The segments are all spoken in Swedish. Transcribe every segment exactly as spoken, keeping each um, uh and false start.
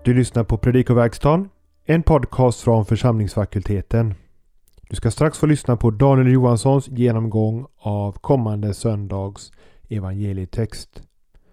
Du lyssnar på Predikoverkstan, en podcast från församlingsfakulteten. Du ska strax få lyssna på Daniel Johanssons genomgång av kommande söndags evangelietext.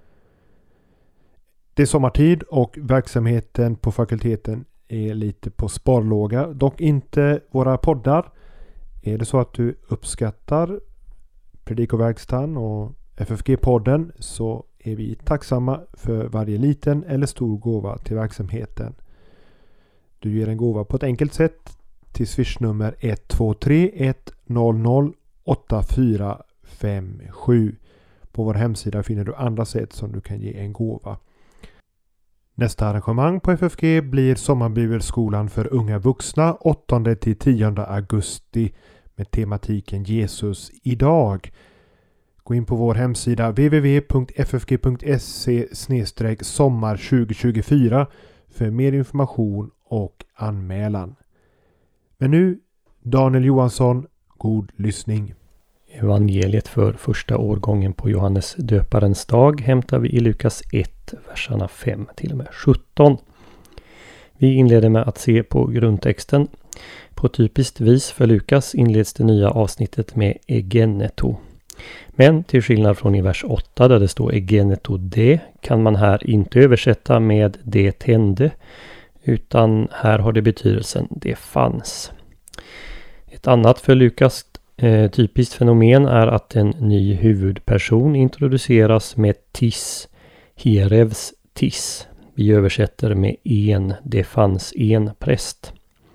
Det är sommartid och verksamheten på fakulteten är lite på sparlåga, dock inte våra poddar. Är det så att du uppskattar Predikoverkstan och F F G-podden så är vi tacksamma för varje liten eller stor gåva till verksamheten. Du ger en gåva på ett enkelt sätt till swishnummer ett två tre ett noll noll åtta fyra fem sju. På vår hemsida finner du andra sätt som du kan ge en gåva. Nästa arrangemang på F F G blir Sommarbibelskolan för unga vuxna åttonde till tionde augusti med tematiken Jesus idag. Gå in på vår hemsida w w w punkt f f g punkt s e slash sommar tjugo tjugofyra för mer information och anmälan. Men nu, Daniel Johansson, god lyssning. Evangeliet för första årgången på Johannes döparens dag hämtar vi i Lukas ett, verserna fem till och med sjutton. Vi inleder med att se på grundtexten. På typiskt vis för Lukas inleds det nya avsnittet med egeneto. Men till skillnad från i vers åtta där det står egeneto de kan man här inte översätta med det hände, utan här har det betydelsen det fanns. Ett annat för Lukas eh, typiskt fenomen är att en ny huvudperson introduceras med tis, hierevs tis. Vi översätter med en, det fanns en präst.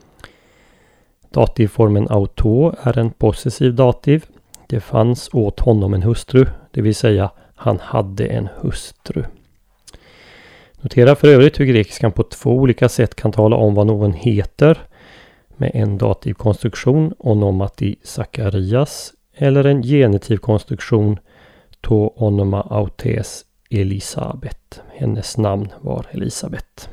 Dativformen auto är en possessiv dativ. Det fanns åt honom en hustru, det vill säga han hade en hustru. Notera för övrigt hur grekiskan på två olika sätt kan tala om vad någon heter med en dativ konstruktion, onomati Sakarias, eller en genitiv konstruktion, to onoma autes Elisabet. Hennes namn var Elisabet.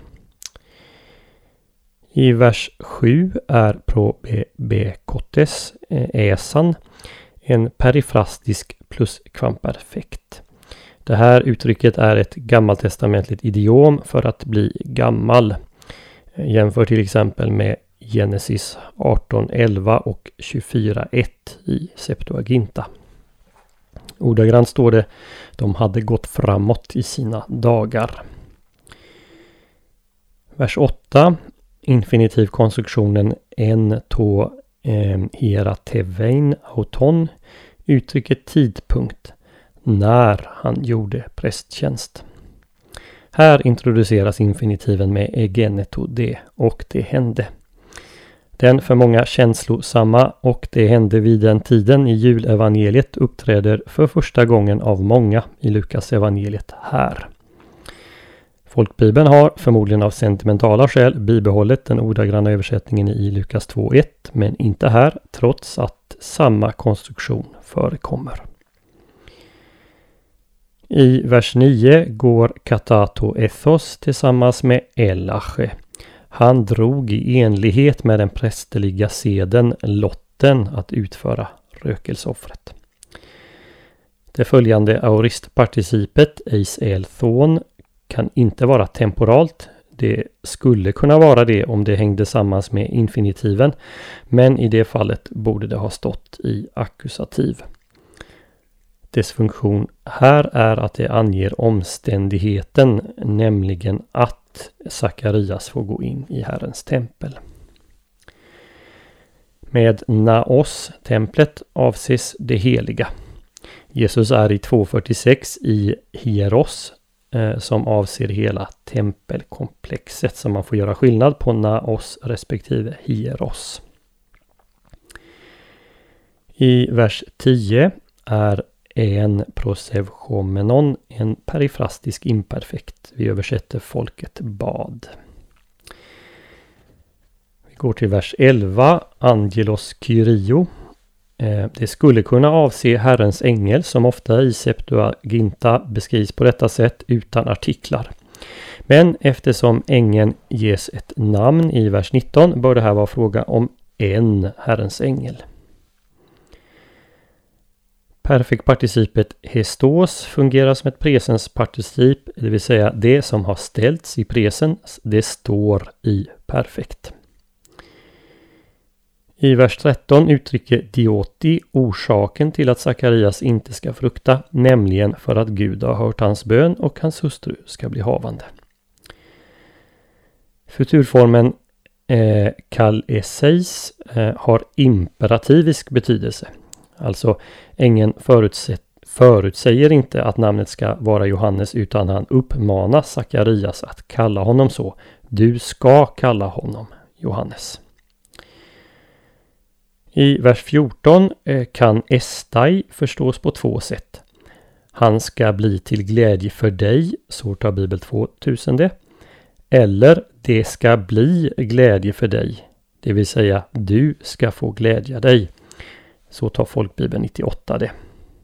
I vers sju är probekotes, äsan, en perifrastisk pluskvamperfekt. Det här uttrycket är ett gammaltestamentligt idiom för att bli gammal. Jämför till exempel med Genesis arton elva och tjugofyra ett i Septuaginta. Ordagrant står det: de hade gått framåt i sina dagar. Vers åtta. Infinitivkonstruktionen en to eh, hieratevein auton uttrycker tidpunkt när han gjorde prästtjänst. Här introduceras infinitiven med egeneto de och det hände. Den för många känslosamma och det hände vid den tiden i julevangeliet uppträder för första gången av många i Lukas evangeliet här. Folkbibeln har förmodligen av sentimentala skäl bibehållit den ordagranna översättningen i Lukas två ett, men inte här trots att samma konstruktion förekommer. I vers nio går katato ethos tillsammans med elache. Han drog i enlighet med den prästerliga seden lotten att utföra rökelseoffret. Det följande aoristparticipet eis elthon kan inte vara temporalt. Det skulle kunna vara det om det hängde samman med infinitiven, men i det fallet borde det ha stått i ackusativ. Dess funktion här är att det anger omständigheten, nämligen att Sakarias får gå in i Herrens tempel. Med naos, templet, avses det heliga. Jesus är i två fyrtiosex i hieros, eh, som avser hela tempelkomplexet, så man får göra skillnad på naos respektive hieros. I vers tio är en prosevchomenon, en perifrastisk imperfekt. Vi översätter folket bad. Vi går till vers elva, angelos kyrio. Eh, det skulle kunna avse Herrens ängel som ofta i Septuaginta beskrivs på detta sätt utan artiklar. Men eftersom ängeln ges ett namn i vers nitton bör det här vara fråga om en Herrens ängel. Perfektparticipet hestos fungerar som ett presensparticip, det vill säga det som har ställts i presens, det står i perfekt. I vers tretton uttrycker Dioti orsaken till att Sakarias inte ska frukta, nämligen för att Gud har hört hans bön och hans hustru ska bli havande. Futurformen eh, kal eseis eh, har imperativisk betydelse. Alltså ängeln förutsäger inte att namnet ska vara Johannes, utan han uppmanar Sakarias att kalla honom så. Du ska kalla honom Johannes. I vers fjorton kan estai förstås på två sätt. Han ska bli till glädje för dig, så tar Bibel tvåtusen det. Eller det ska bli glädje för dig, det vill säga du ska få glädja dig. Så tar Folkbibeln nittioåtta det.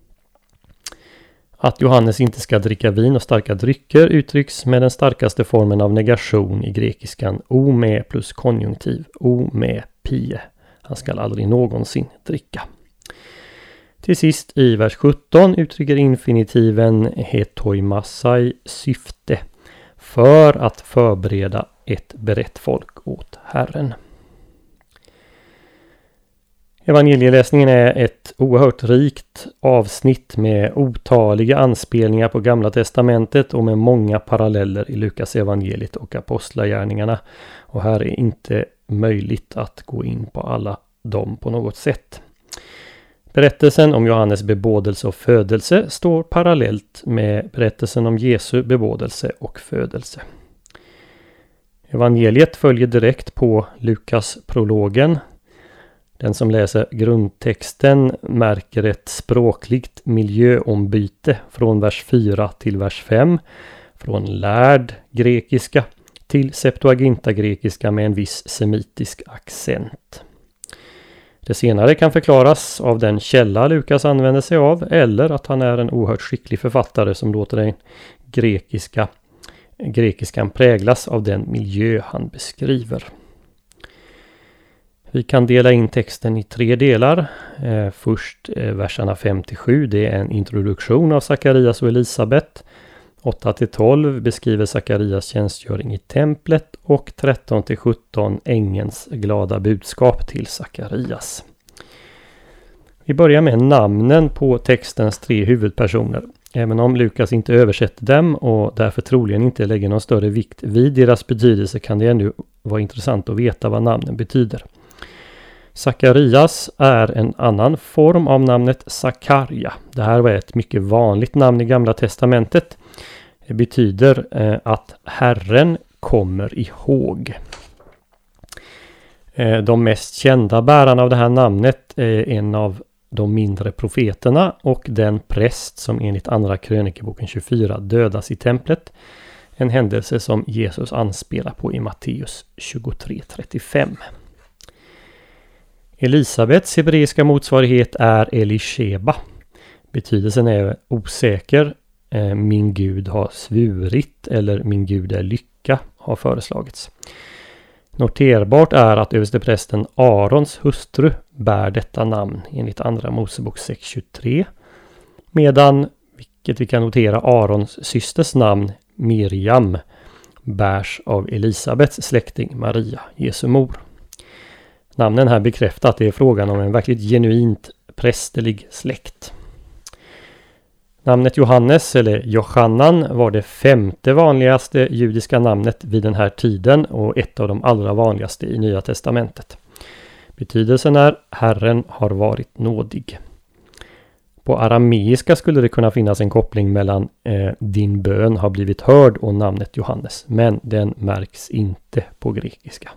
Att Johannes inte ska dricka vin och starka drycker uttrycks med den starkaste formen av negation i grekiskan, o med plus konjunktiv, o med pie. Han ska aldrig någonsin dricka. Till sist i vers sjutton uttrycker infinitiven hetoimassai syfte, för att förbereda ett berett folk åt Herren. Evangelieläsningen är ett oerhört rikt avsnitt med otaliga anspelningar på Gamla testamentet och med många paralleller i Lukas evangeliet och apostlagärningarna. Och här är inte möjligt att gå in på alla dem på något sätt. Berättelsen om Johannes bebådelse och födelse står parallellt med berättelsen om Jesu bebådelse och födelse. Evangeliet följer direkt på Lukas prologen. Den som läser grundtexten märker ett språkligt miljöombyte från vers fyra till vers fem. Från lärd grekiska till Septuaginta grekiska med en viss semitisk accent. Det senare kan förklaras av den källa Lukas använder sig av, eller att han är en oerhört skicklig författare som låter den grekiska, grekiskan präglas av den miljö han beskriver. Vi kan dela in texten i tre delar. Eh, först eh, verserna fem till sju, det är en introduktion av Sakarias och Elisabet. åtta till tolv beskriver Sakarias tjänstgöring i templet och tretton till sjutton ängelns glada budskap till Sakarias. Vi börjar med namnen på textens tre huvudpersoner. Även om Lukas inte översätter dem och därför troligen inte lägger någon större vikt vid deras betydelse, kan det ändå vara intressant att veta vad namnen betyder. Sakarias är en annan form av namnet Sakarja. Det här var ett mycket vanligt namn i Gamla testamentet. Det betyder eh, att Herren kommer ihåg. Eh, de mest kända bärarna av det här namnet är en av de mindre profeterna och den präst som enligt andra krönikeboken tjugofyra dödas i templet. En händelse som Jesus anspelar på i Matteus tjugotre trettiofem. Elisabets hebreiska motsvarighet är Elisheba. Betydelsen är osäker. Min Gud har svurit eller min Gud är lycka har föreslagits. Noterbart är att översteprästen Arons hustru bär detta namn enligt andra Mosebok sex tjugotre. Medan, vilket vi kan notera, Arons systers namn Miriam bärs av Elisabets släkting Maria, Jesu mor. Namnen här bekräftar att det är frågan om en verkligt genuint prästerlig släkt. Namnet Johannes eller Johannan var det femte vanligaste judiska namnet vid den här tiden och ett av de allra vanligaste i Nya testamentet. Betydelsen är Herren har varit nådig. På arameiska skulle det kunna finnas en koppling mellan eh, din bön har blivit hörd och namnet Johannes, men den märks inte på grekiska.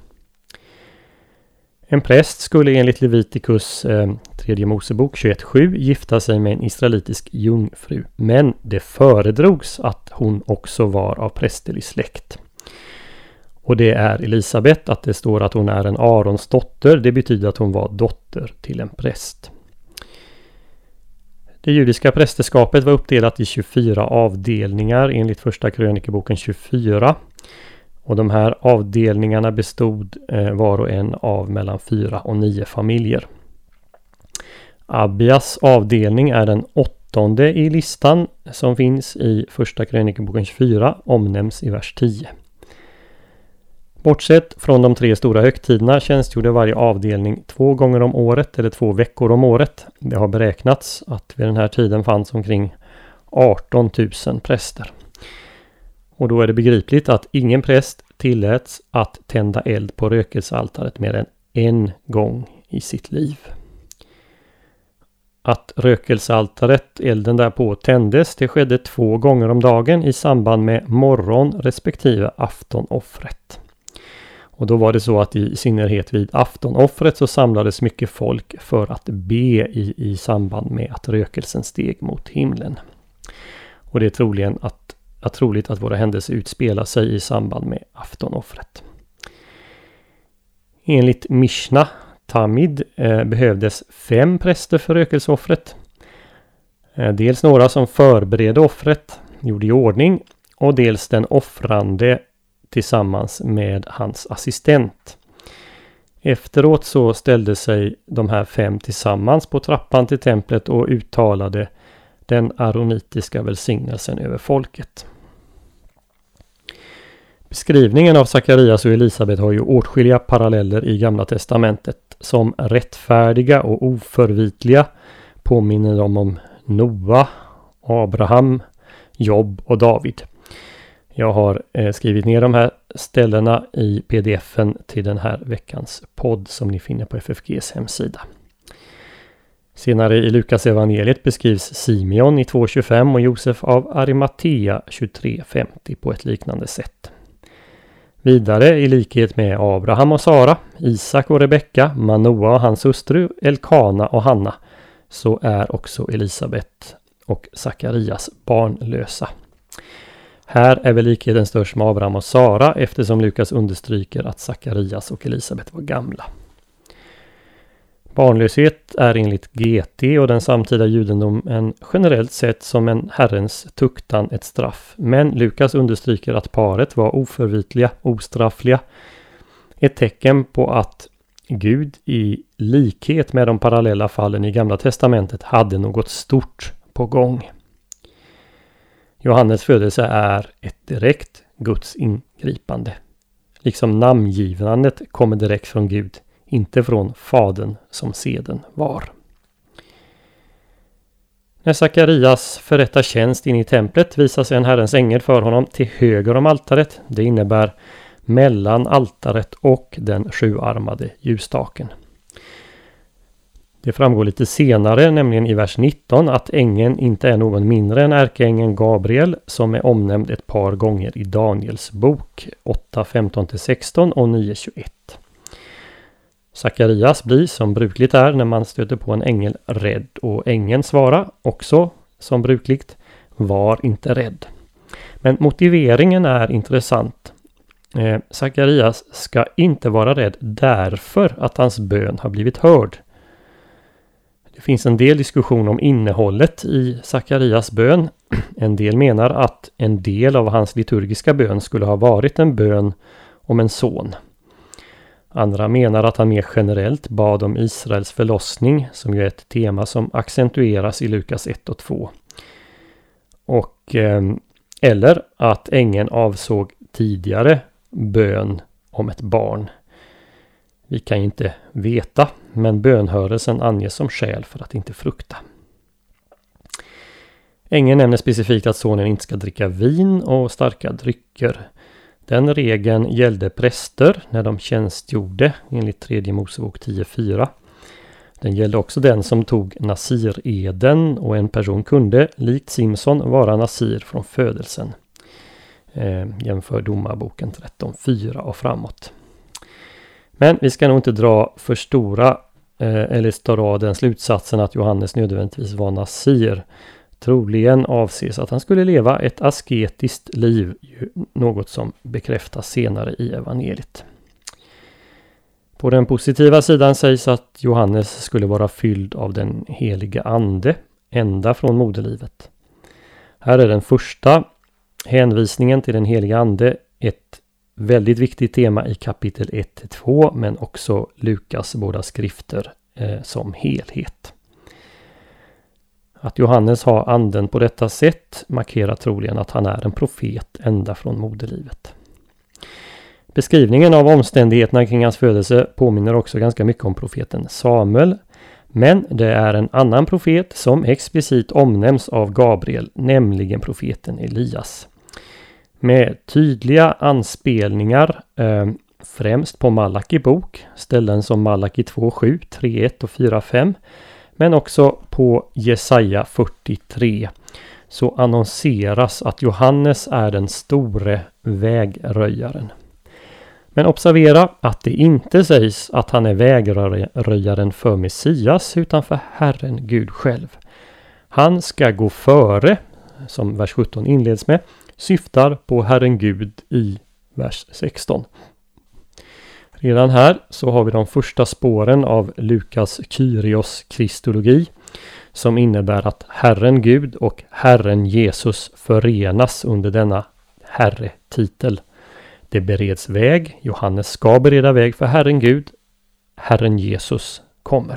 En präst skulle enligt Levitikus eh, tredje Mosebok tjugoett sju gifta sig med en israelitisk jungfru, men det föredrogs att hon också var av prästerlig släkt. Och det är Elisabet, att det står att hon är en Arons dotter, det betyder att hon var dotter till en präst. Det judiska prästerskapet var uppdelat i tjugofyra avdelningar enligt första krönikeboken tjugofyra. Och de här avdelningarna bestod eh, var och en av mellan fyra och nio familjer. Abias avdelning är den åttonde i listan som finns i första krönikeboken tjugofyra, omnämns i vers tio. Bortsett från de tre stora högtiderna tjänstgjorde varje avdelning två gånger om året eller två veckor om året. Det har beräknats att vid den här tiden fanns omkring arton tusen präster. Och då är det begripligt att ingen präst tilläts att tända eld på rökelsealtaret mer än en gång i sitt liv. Att rökelsealtaret, elden därpå, tändes, det skedde två gånger om dagen i samband med morgon respektive aftonoffret. Och då var det så att i synnerhet vid aftonoffret så samlades mycket folk för att be i, i samband med att rökelsen steg mot himlen. Och det är troligen att, att troligt att våra händelser utspelar sig i samband med aftonoffret. Enligt Mishna Tamid eh, behövdes fem präster för rökelseoffret. Eh, dels några som förberedde offret, gjorde i ordning, och dels den offrande tillsammans med hans assistent. Efteråt så ställde sig de här fem tillsammans på trappan till templet och uttalade den aronitiska välsignelsen över folket. Beskrivningen av Sakarias och Elisabet har ju åtskilliga paralleller i Gamla testamentet. Som rättfärdiga och oförvitliga påminner de om Noa, Abraham, Job och David. Jag har eh, skrivit ner de här ställena i pdf-en till den här veckans podd som ni finner på F F G:s hemsida. Senare i Lukas evangeliet beskrivs Simeon i två tjugofem och Josef av Arimatea tjugotre femtio på ett liknande sätt. Vidare i likhet med Abraham och Sara, Isak och Rebecka, Manoa och hans hustru, Elkana och Hanna, så är också Elisabet och Sakarias barnlösa. Här är väl likheten störst med Abraham och Sara eftersom Lukas understryker att Sakarias och Elisabet var gamla. Barnlöshet är enligt G T och den samtida judendomen generellt sett som en Herrens tuktan ett straff. Men Lukas understryker att paret var oförvitliga, ostraffliga. Ett tecken på att Gud i likhet med de parallella fallen i Gamla testamentet hade något stort på gång. Johannes födelse är ett direkt Guds ingripande. Liksom namngivandet kommer direkt från Gud, inte från fadern som seden var. När Sakarias förrättar tjänst in i templet visar sig en Herrens ängel för honom till höger om altaret. Det innebär mellan altaret och den sjuarmade ljusstaken. Det framgår lite senare, nämligen i vers nitton, att ängeln inte är någon mindre än ärkeängeln Gabriel som är omnämnd ett par gånger i Daniels bok åtta femton till sexton och nio tjugoett. Sakarias blir som brukligt är när man stöter på en ängel rädd och ängeln svarar också som brukligt: var inte rädd. Men motiveringen är intressant. Eh, Sakarias ska inte vara rädd därför att hans bön har blivit hörd. Det finns en del diskussion om innehållet i Sakarias bön. En del menar att en del av hans liturgiska bön skulle ha varit en bön om en son. Andra menar att han mer generellt bad om Israels förlossning, som ju är ett tema som accentueras i Lukas ett och två. Och, eh, eller att ängeln avsåg tidigare bön om ett barn. Vi kan inte veta, men bönhörelsen anges som skäl för att inte frukta. Ängeln nämner specifikt att sonen inte ska dricka vin och starka drycker. Den regeln gällde präster när de tjänstgjorde enligt tredje Mosebok tio fyra. Den gällde också den som tog nasireden, och en person kunde, likt Simson, vara nasir från födelsen. Eh, jämför domarboken tretton fyra och framåt. Men vi ska nog inte dra för stora eh, eller dra den slutsatsen att Johannes nödvändigtvis var nasir. Troligen avses att han skulle leva ett asketiskt liv, något som bekräftas senare i evangeliet. På den positiva sidan sägs att Johannes skulle vara fylld av den heliga ande ända från moderlivet. Här är den första hänvisningen till den heliga ande ett väldigt viktigt tema i kapitel ett till två, men också Lukas båda skrifter eh, som helhet. Att Johannes har anden på detta sätt markerar troligen att han är en profet ända från moderlivet. Beskrivningen av omständigheterna kring hans födelse påminner också ganska mycket om profeten Samuel. Men det är en annan profet som explicit omnämns av Gabriel, nämligen profeten Elias. Med tydliga anspelningar eh, främst på Malaki bok, ställen som Malaki två sju, tre ett och fyra fem, men också på Jesaja fyrtiotre, så annonseras att Johannes är den store vägröjaren. Men observera att det inte sägs att han är vägröjaren för Messias utan för Herren Gud själv. Han ska gå före, som vers sjutton inleds med, syftar på Herren Gud i vers sexton. Redan här så har vi de första spåren av Lukas Kyrios kristologi, som innebär att Herren Gud och Herren Jesus förenas under denna herretitel. Det bereds väg, Johannes ska bereda väg för Herren Gud, Herren Jesus kommer.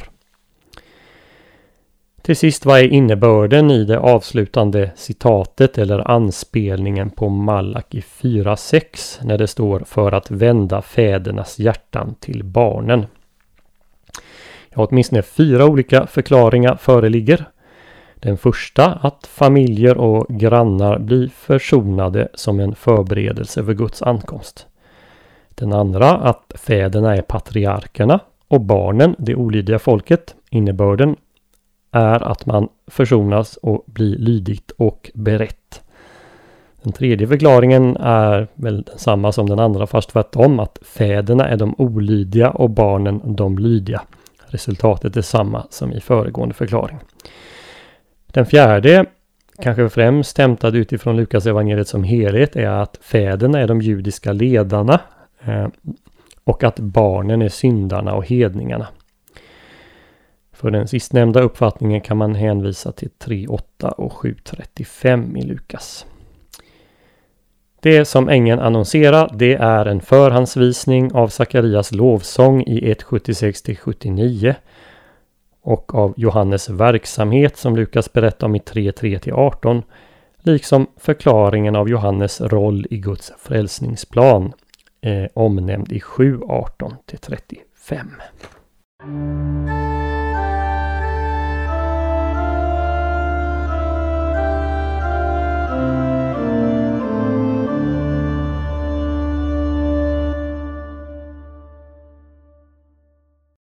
Till sist, vad är innebörden i det avslutande citatet eller anspelningen på Malaki fyra sex när det står för att vända fädernas hjärtan till barnen? Ja, åtminstone fyra olika förklaringar föreligger. Den första, att familjer och grannar blir försonade som en förberedelse för Guds ankomst. Den andra, att fäderna är patriarkerna och barnen, det olydiga folket. Innebörden är att man försonas och blir lydigt och berett. Den tredje förklaringen är väl densamma som den andra, fast tvärtom, att fäderna är de olydiga och barnen de lydiga. Resultatet är samma som i föregående förklaring. Den fjärde, kanske främst hämtad utifrån Lukas evangeliet som helhet, är att fäderna är de judiska ledarna eh, och att barnen är syndarna och hedningarna. För den sistnämnda uppfattningen kan man hänvisa till tre åtta och sju trettiofem i Lukas. Det som ängeln annonserar, det är en förhandsvisning av Sakarias lovsång i ett sjuttiosex till sjuttionio och av Johannes verksamhet som Lukas berättar om i tre tre till arton, liksom förklaringen av Johannes roll i Guds frälsningsplan eh, omnämnd i sju arton till trettiofem.